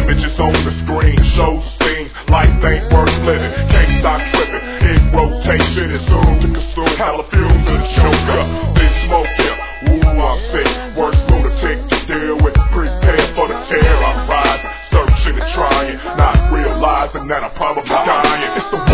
images on the screen shows scenes, life ain't worth living. Can't stop tripping, in rotation is soon to consume hella fumes and choke up, then smoke ya. Ooh, I'm sick, worst lunatic to deal with. Prepare for the tear, I'm rising, searching and trying, not realizing that I'm probably dying. It's the